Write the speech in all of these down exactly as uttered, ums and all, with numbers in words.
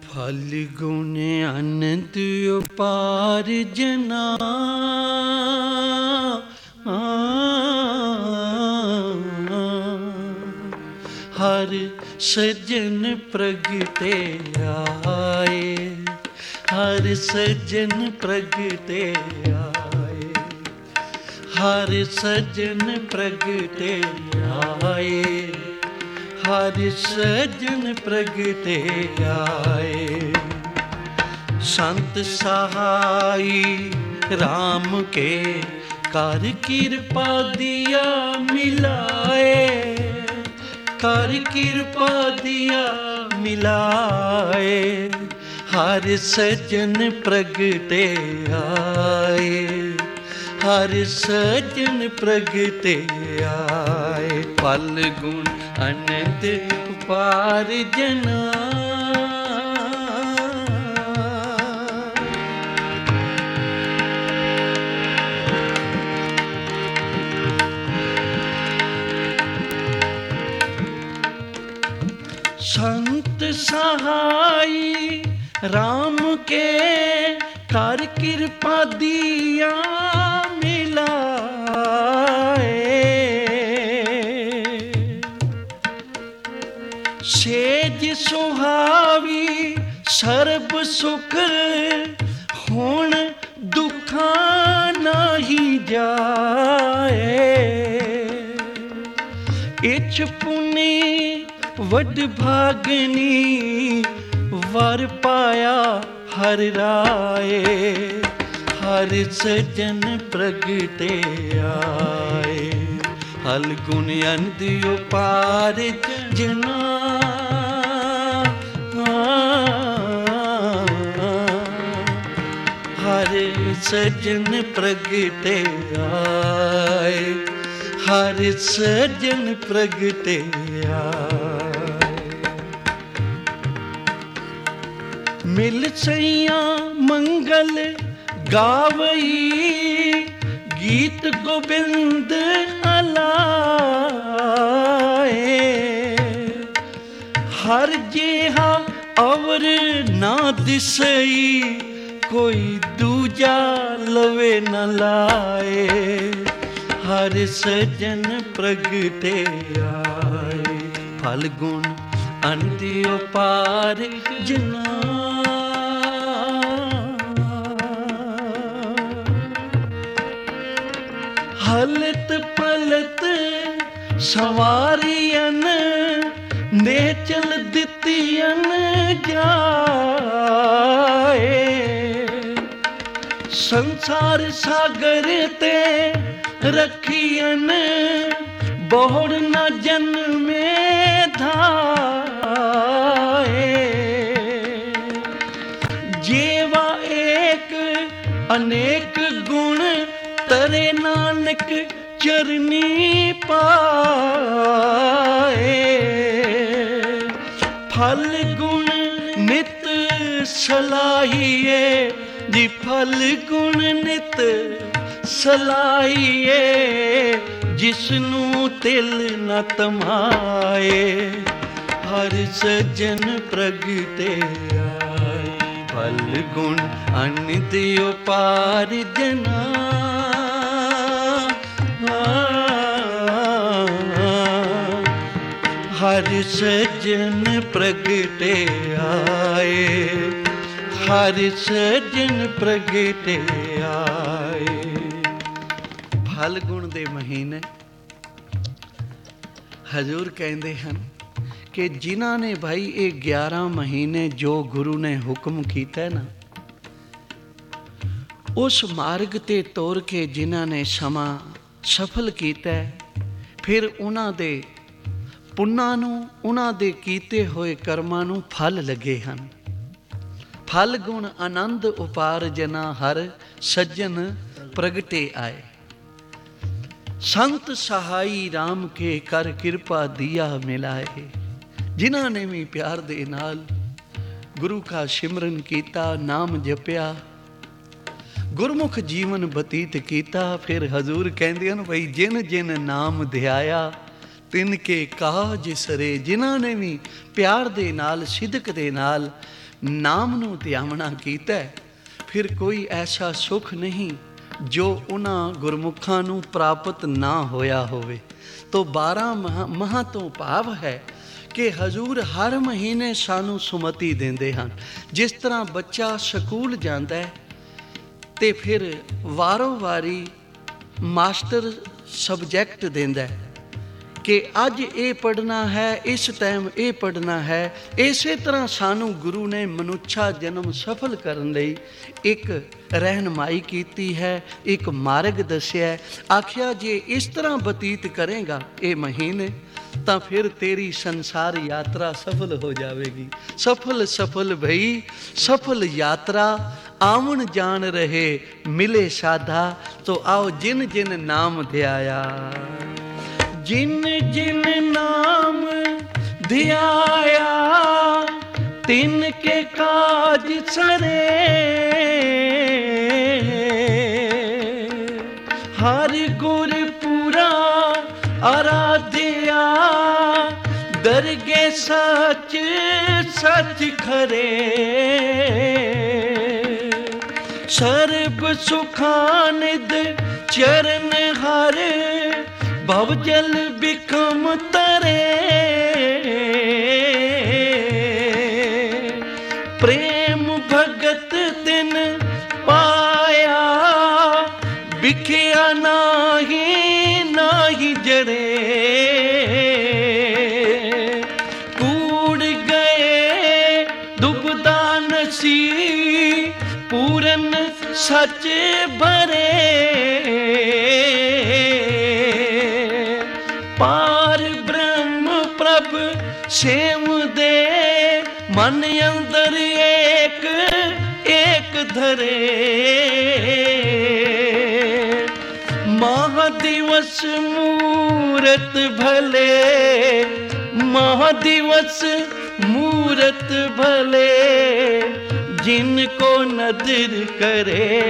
फल गुण अनंत उपार जना हर सज्जन प्रगटे आए, हर सज्जन प्रगटे आए, हर सज्जन प्रगटे आए, हर सज्जन प्रगटे आए। संत सहाई राम के कर कृपा दिया मिलाए, कर कृपा दिया मिलाए, हर सज्जन प्रगटे आए, हर सज्जन प्रगटे आए। फल गुण अनंत उपार जना संत सहाई राम के कर कृपा दिया मिलाए, सेज सुहावी सर्ब सुख हुण दुखा नहीं जाए। इच पुनी वड भागनी वर पाया हर राए, हर सज्जन प्रगटे आए। फल गुण अनंत उपार जना हर सज्जन प्रगटे आए, हर सज्जन प्रगटे आए। मिल सैया मंगल गावई गीत गोविंद अलाए, हर जेहा अवर ना दिसई कोई दूजा लवे न लाए, हर सज्जन प्रगटे आए। फल गुण अनंत उपार जना हलत पलत सवारियन ने चल दितियन जाए, संसार सागर ते रखियन बहुड़ न जन्मे धाए। जेवा एक अनेक गुण तरे नानक चरनी पाए, फल गुण नित सलाहिए जी, फल गुण नित सलाहिए जिसनू तिल न तमाए, हर सज्जन प्रगटे आए। फल गुण अनंत उपार जना हर सज्जन प्रगटे आए, हर सज्जन प्रगटे आए। फल गुण दे महीने हजूर कहते हैं कि जिन्हां ने भाई ये ग्यारह महीने जो गुरु ने हुक्म किया ना, उस मार्ग ते तोर के जिन्हां ने समा सफल किया, फिर उन्हां दे पुन्नां नूं उन्हां दे कीते होए कर्मां नूं फल लगे हैं। फल गुण आनंद उपार जना हर सज्जन प्रगटे आए। संत सहाई राम के कर कृपा दिया मिलाए, जिन्हां ने भी प्यार दे नाल गुरु का सिमरन कीता, नाम जपिया, गुरमुख जीवन बतीत कीता। फिर हजूर कहंदे हन भाई जिन जिन नाम ध्याया तिन के काज सरे। जिन्हां ने भी प्यार दे नाल सिदक दे नाल ਨਾਮ ਨੂੰ ਧਿਆਵਣਾ ਕੀਤਾ, ਫਿਰ ਕੋਈ ਐਸਾ ਸੁਖ ਨਹੀਂ ਜੋ ਉਹਨਾਂ ਗੁਰਮੁਖਾਂ ਨੂੰ ਪ੍ਰਾਪਤ ਨਾ ਹੋਇਆ ਹੋਵੇ। ਤੋ ਬਾਰਾਂ ਮਹਾ ਮਹਾਂ ਤੋਂ ਭਾਵ ਹੈ ਕਿ ਹਜ਼ੂਰ ਹਰ ਮਹੀਨੇ ਸਾਨੂੰ ਸੁਮਤੀ ਦਿੰਦੇ ਹਨ। ਜਿਸ ਤਰ੍ਹਾਂ ਬੱਚਾ ਸਕੂਲ ਜਾਂਦਾ ਹੈ ਤੇ ਫਿਰ ਵਾਰੋ ਵਾਰੀ ਮਾਸਟਰ ਸਬਜੈਕਟ ਦਿੰਦਾ ਹੈ ਕਿ ਅੱਜ ਇਹ ਪੜ੍ਹਨਾ ਹੈ, ਇਸ ਟਾਈਮ ਇਹ ਪੜ੍ਹਨਾ ਹੈ। ਇਸੇ ਤਰ੍ਹਾਂ ਸਾਨੂੰ ਗੁਰੂ ਨੇ ਮਨੁੱਖਾ ਜਨਮ ਸਫਲ ਕਰਨ ਲਈ ਇੱਕ ਰਹਿਨਮਾਈ ਕੀਤੀ ਹੈ, ਇੱਕ ਮਾਰਗ ਦੱਸਿਆ। ਆਖਿਆ ਜੇ ਇਸ ਤਰ੍ਹਾਂ ਬਤੀਤ ਕਰੇਗਾ ਇਹ ਮਹੀਨੇ ਤਾਂ ਫਿਰ ਤੇਰੀ ਸੰਸਾਰ ਯਾਤਰਾ ਸਫਲ ਹੋ ਜਾਵੇਗੀ। ਸਫਲ ਸਫਲ ਭਈ ਸਫਲ ਯਾਤਰਾ, ਆਵਣ ਜਾਣ ਰਹੇ ਮਿਲੇ ਸਾਧਾ। ਤੋ ਆਓ ਜਿਨ ਜਿਨ ਨਾਮ ਧਿਆਇਆ, ਜਿਨ ਜਿਨ ਨਾਮ ਧਿਆਇਆ, ਤਿਨ ਕੇ ਕਾਜ ਸਰੇ। ਹਰ ਗੁਰ ਪੂਰਾ ਆਰਾਧਿਆ, ਦਰਗੇ ਸੱਚ ਸੱਚ ਖਰੇ। ਸਰਬ ਸੁਖਾਨਿਦ ਚਰਨ ਹਰ, ਭਵ ਜਲ ਬਿਖਮ ਤਰੇ। ਪ੍ਰੇਮ ਭਗਤ ਤਿਨ ਪਾਇਆ, ਬਿਖਿਆ ਨਾਹੀ ਨਾਹੀ ਜਰੇ। ਕੂੜ ਗਏ ਦੁਬਦਾ ਨਸੀ, ਪੂਰਨ ਸੱਚ ਭਰੇ। ਪਾਰ ਬ੍ਰਹਮ ਪ੍ਰਭ ਸੇਵ ਦੇ, ਮਨ ਅੰਦਰ ਏਕ ਏਕ ਧਰੇ। ਮਹਾਦਿਵਸ ਮੂਰਤ ਭਲੇ, ਮਹਾਦਿਵਸ ਮੂਰਤ ਭਲੇ, ਜਿਨ ਕੋ ਨਦਰ ਕਰੇ।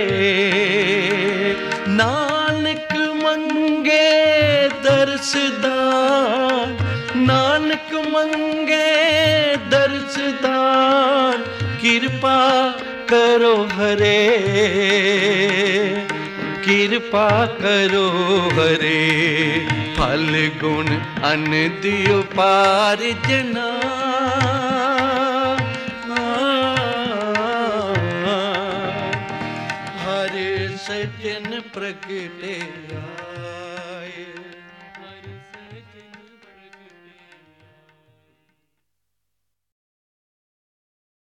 ਨਾਨਕ ਮੰਗੇ ਦਰਸ ਦਾਨ, ਨਾਨਕ ਮੰਗੇ ਦਰਸ ਦਾਨ। ਕਿਰਪਾ ਕਰੋ ਹਰੇ, ਕਿਰਪਾ ਕਰੋ ਹਰੇ। ਫਲ ਗੁਣ ਅਨ ਦਿਓ ਪਾਰ ਜਨਾ, ਹਰ ਸਜਨ ਪ੍ਰਗਟਿਆ।